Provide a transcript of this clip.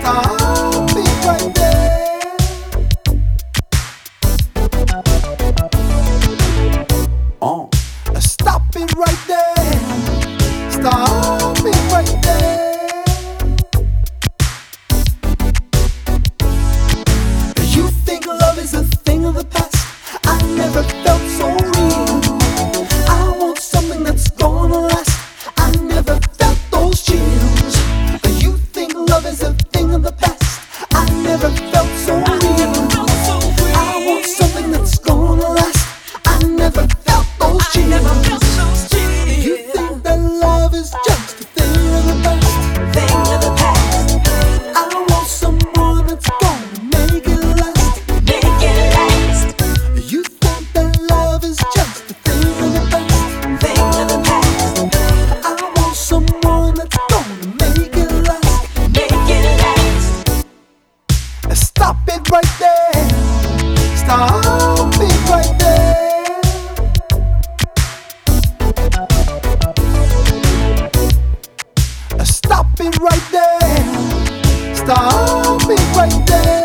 Stop it right there. Stop it right there. Stop it right there. You think love is a thing of the past? I never felt so real. I want something that's gonna last. I never felt those chills. You think love is a thing of the past? I never felt so real. I want something that's gonna last. I never felt those chills. You think that love is just a thing of the past? I want someone that's gonna make it last. You think that love is just a thing of the past? I want someone that's gonna make it last. Stop it right there. Stop it right there. Stop it right there. Stop it right there.